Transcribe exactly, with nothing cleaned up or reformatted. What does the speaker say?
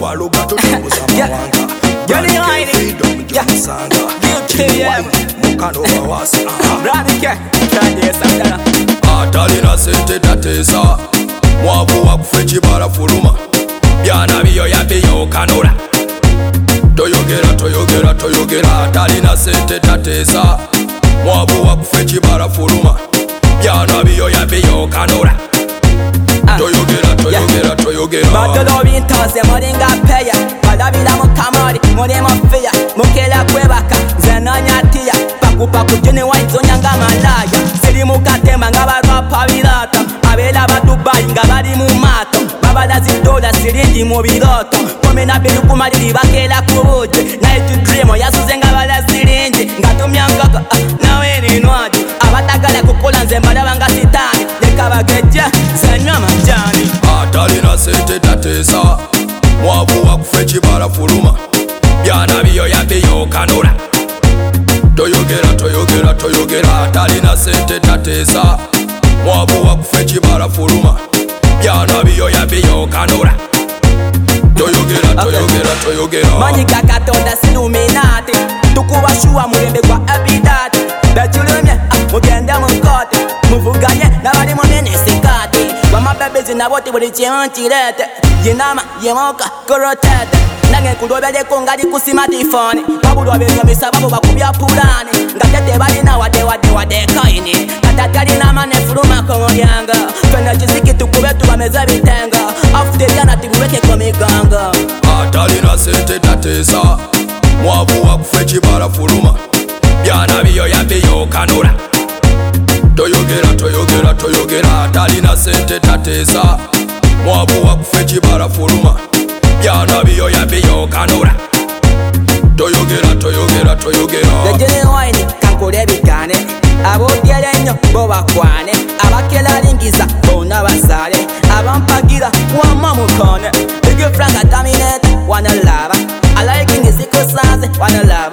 waluga tutubuza mawanga Johnny Whitey, yeah, yeah, mukano wawasi Radike, Kanye Sandana atalina sente tatesa mwavu wakufe kibala fuluma byana biyo yabiyo kanula toyogera toyogera toyogera atalina sente tatesa mwavu wakufe kibala fuluma byana biyo yabiyo kanula toyogera toyogera toyogera batolo bintoze mulinga peya balabira mukamari muri mafia mukela kwebaka zenanyatiya pakupaku Johnny Whitey zonyanga malaya siri mukatemba ngabarwapa birata abela badubayi nga bali mu mato babalazi dola sirindi mu biroto komena biri kumaliri bakela kubuje night dream yasuze nga balazirindi ngatumya ngaka nawe ninwaji abatagala kukola nze mbalaba nga sitani leka bageje zenywa majani atalina sente tatesa mwavu wakufe kibala fuluma byana biyo yabiyo kanula toyogera toyogera toyogera atalina sente tatesa mwavu wakufe kibala fuluma byana biyo yabiyo kanula toyogera toyogera toyogera manyika katonda siluminati tukubashuwa mulembe kwa abidati bejulumye mugende mukote muvuganye nabali mu minisikati bamabebezi naboti buli kintu kirete yinama yemoka korotete nange kulobeleko ngali ku smartphone babulwa benyomesa babo bakubya pulani ngatete balina wade wade wade kaini katatalina manefuluma komolyanga fena kiziki tukube tubameza bitenga afute jana tibubeke komiganga atalina sente tatesa mwavu wakufe kibala fuluma byana biyo yabiyo kanula toyogera toyogera toyogera atalina sente tatesa mwavu wakufe kibala fuluma byana biyo yabiyo kanula toyogera toyogera toyogera Johnny Whitey kankole bigane abodyele nnyo bo bakwane abakelalingiza bonna basale abampagira wama mukone big frank ataminete wanna lava I like in the zikusaze wanna lava